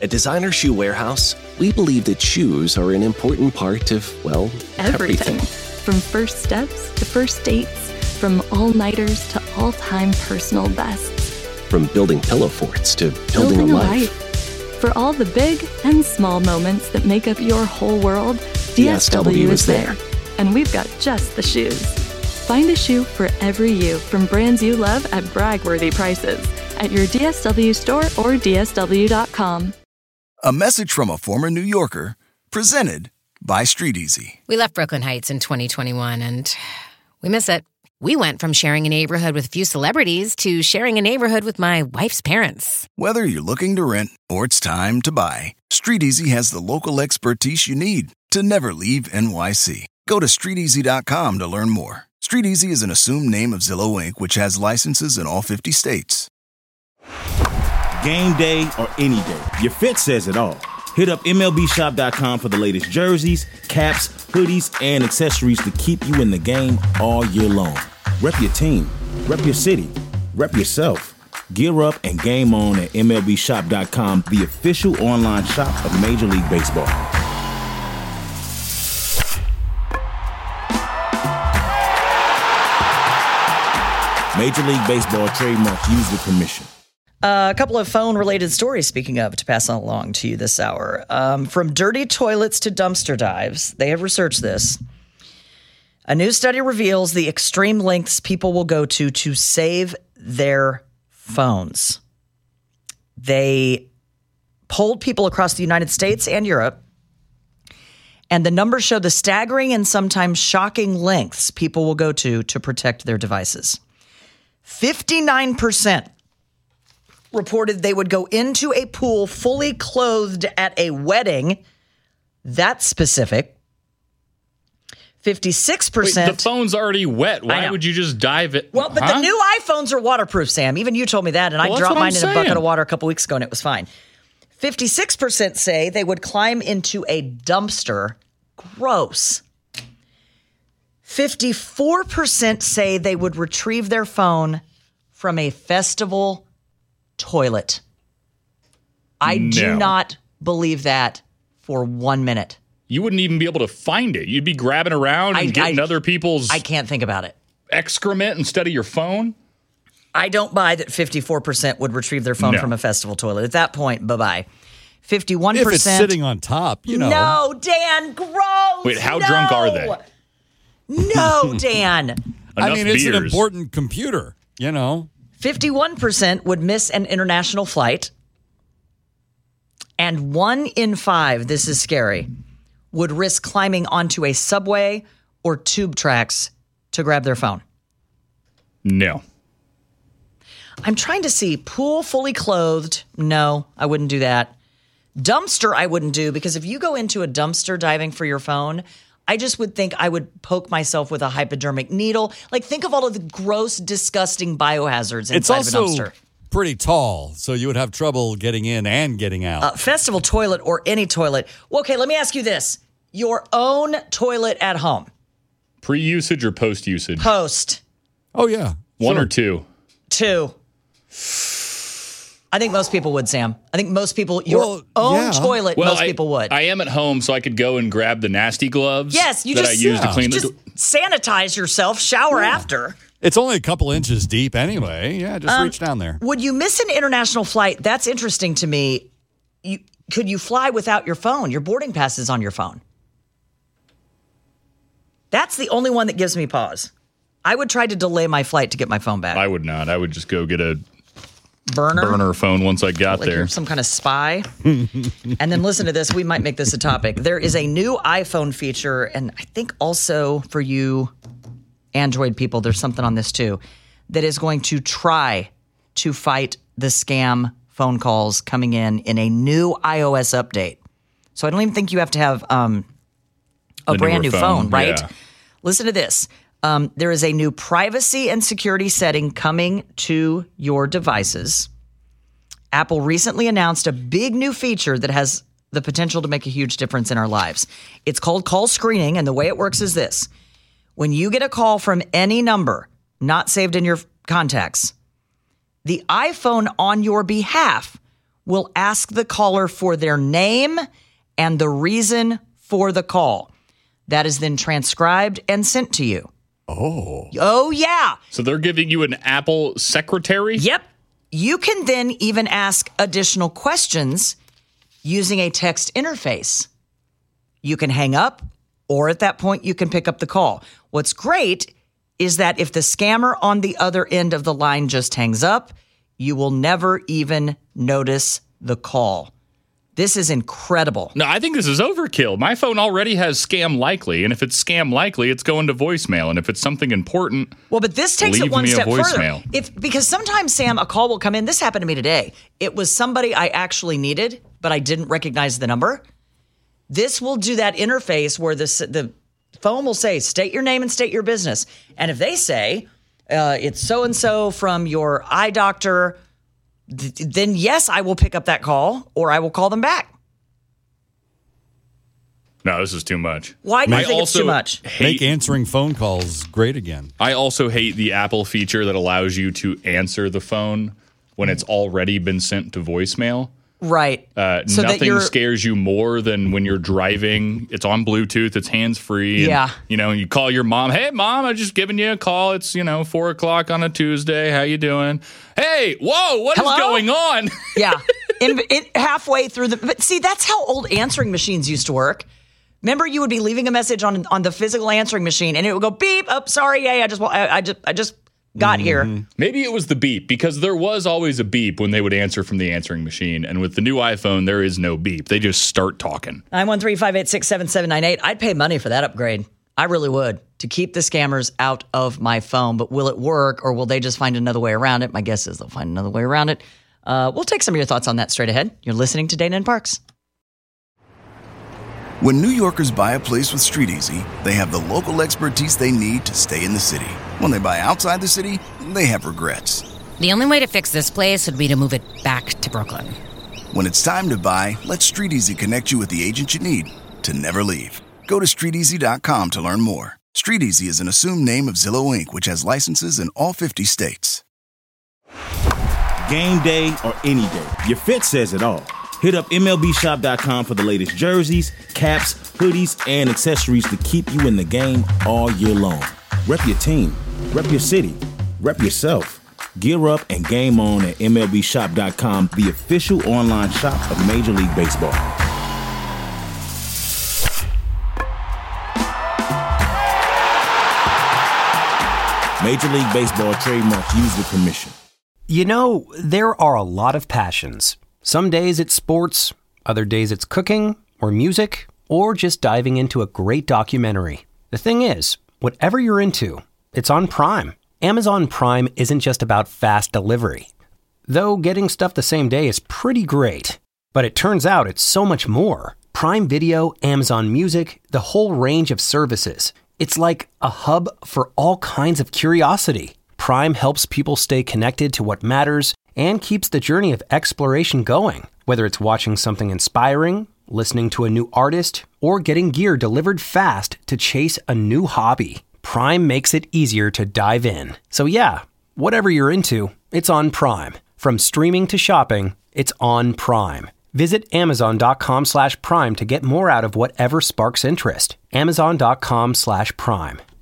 At Designer Shoe Warehouse, we believe that shoes are an important part of, well, everything. From first steps to first dates, from all-nighters to all-time personal bests. From building pillow forts to building a life. For all the big and small moments that make up your whole world, DSW is there. And we've got just the shoes. Find a shoe for every you from brands you love at brag-worthy prices at your DSW store or DSW.com. A message from a former New Yorker, presented by Street Easy. We left Brooklyn Heights in 2021, and we miss it. We went from sharing a neighborhood with a few celebrities to sharing a neighborhood with my wife's parents. Whether you're looking to rent or it's time to buy, Street Easy has the local expertise you need to never leave NYC. Go to StreetEasy.com to learn more. Street Easy is an assumed name of Zillow Inc., which has licenses in all 50 states. Game day or any day, your fit says it all. Hit up MLBshop.com for the latest jerseys, caps, hoodies, and accessories to keep you in the game all year long. Rep your team, rep your city, rep yourself. Gear up and game on at MLBshop.com, the official online shop of Major League Baseball. Major League Baseball trademarks used with permission. A couple of phone-related stories, speaking of, to pass along to you this hour. From dirty toilets to dumpster dives, they have researched this. A new study reveals the extreme lengths people will go to save their phones. They polled people across the United States and Europe, and the numbers show the staggering and sometimes shocking lengths people will go to protect their devices. 59% reported they would go into a pool fully clothed at a wedding. That's specific. 56%. Wait, the phone's already wet. Why would you just dive it? Well, but the new iPhones are waterproof, Sam. Even you told me that, and I dropped mine in a bucket of water a couple weeks ago, and it was fine. 56% say they would climb into a dumpster. Gross. 54% say they would retrieve their phone from a festival toilet. I do not believe that for 1 minute. You wouldn't even be able to find it. You'd be grabbing around and getting other people's I can't think about it. Excrement instead of your phone? I don't buy that 54% would retrieve their phone from a festival toilet. At that point, bye-bye. 51%. If it's sitting on top, you know. No, Dan, gross. Wait, how drunk are they? No, Dan. I mean, it's an important computer, you know. 51% would miss an international flight. And 1 in 5, this is scary, would risk climbing onto a subway or tube tracks to grab their phone. No. I'm trying to see. Pool fully clothed. No, I wouldn't do that. Dumpster, I wouldn't do, because if you go into a dumpster diving for your phone, I just would think I would poke myself with a hypodermic needle. Like, think of all of the gross, disgusting biohazards inside of a dumpster. It's also pretty tall, so you would have trouble getting in and getting out. Festival toilet or any toilet. Well, okay, let me ask you this. Your own toilet at home. Pre-usage or post-usage? Post. Oh, yeah. One or two? Two. I think most people would, Sam. I think most people, your own toilet, most people would. I am at home, so I could go and grab the nasty gloves. Yes, you that just, I use to clean just sanitize yourself, shower after. It's only a couple inches deep anyway. Yeah, just reach down there. Would you miss an international flight? That's interesting to me. Could you fly without your phone? Your boarding pass is on your phone. That's the only one that gives me pause. I would try to delay my flight to get my phone back. I would not. I would just go get a burner phone once I got there. You're some kind of spy. And then listen to this. We might make this a topic. There is a new iPhone feature, and I think also for you Android people, there's something on this too, that is going to try to fight the scam phone calls coming in a new iOS update. So I don't even think you have to have a brand new phone, right? Yeah. Listen to this. There is a new privacy and security setting coming to your devices. Apple recently announced a big new feature that has the potential to make a huge difference in our lives. It's called call screening, and the way it works is this. When you get a call from any number not saved in your contacts, the iPhone on your behalf will ask the caller for their name and the reason for the call. That is then transcribed and sent to you. Oh, yeah. So they're giving you an Apple secretary? Yep. You can then even ask additional questions using a text interface. You can hang up, or at that point, you can pick up the call. What's great is that if the scammer on the other end of the line just hangs up, you will never even notice the call. This is incredible. No, I think this is overkill. My phone already has scam likely, and if it's scam likely, it's going to voicemail. And if it's something important, well, but this takes it leave one me a step voicemail. further. Because sometimes, Sam, a call will come in. This happened to me today. It was somebody I actually needed, but I didn't recognize the number. This will do that interface where the phone will say, state your name and state your business. And if they say, it's so-and-so from your eye doctor, then yes, I will pick up that call or I will call them back. No, this is too much. Why do you think it's too much? Make answering phone calls great again. I also hate the Apple feature that allows you to answer the phone when it's already been sent to voicemail. Right. So nothing scares you more than when you're driving. It's on Bluetooth. It's hands-free. Yeah. And, you call your mom. Hey, Mom, I'm just giving you a call. It's, 4 o'clock on a Tuesday. How you doing? Hey, whoa, what is going on? Yeah. Halfway through but see, that's how old answering machines used to work. Remember, you would be leaving a message on the physical answering machine, and it would go beep. Oh, sorry, I just got here. Maybe it was the beep, because there was always a beep when they would answer from the answering machine. And with the new iPhone, there is no beep. They just start talking. 913-586-7798. I'd pay money for that upgrade. I really would, to keep the scammers out of my phone. But will it work, or will they just find another way around it? My guess is they'll find another way around it. We'll take some of your thoughts on that straight ahead. You're listening to Dana and Parks. When New Yorkers buy a place with StreetEasy, they have the local expertise they need to stay in the city. When they buy outside the city, they have regrets. The only way to fix this place would be to move it back to Brooklyn. When it's time to buy, let StreetEasy connect you with the agent you need to never leave. Go to StreetEasy.com to learn more. StreetEasy is an assumed name of Zillow Inc., which has licenses in all 50 states. Game day or any day, your fit says it all. Hit up MLBshop.com for the latest jerseys, caps, hoodies, and accessories to keep you in the game all year long. Rep your team, rep your city, rep yourself. Gear up and game on at MLBshop.com, the official online shop of Major League Baseball. Major League Baseball trademarks used with permission. There are a lot of passions. Some days it's sports, other days it's cooking, or music, or just diving into a great documentary. The thing is, whatever you're into, it's on Prime. Amazon Prime isn't just about fast delivery. Though getting stuff the same day is pretty great. But it turns out it's so much more. Prime Video, Amazon Music, the whole range of services. It's like a hub for all kinds of curiosity. Prime helps people stay connected to what matters and keeps the journey of exploration going. Whether it's watching something inspiring, listening to a new artist, or getting gear delivered fast to chase a new hobby, Prime makes it easier to dive in. So yeah, whatever you're into, it's on Prime. From streaming to shopping, it's on Prime. Visit Amazon.com/Prime to get more out of whatever sparks interest. Amazon.com/Prime.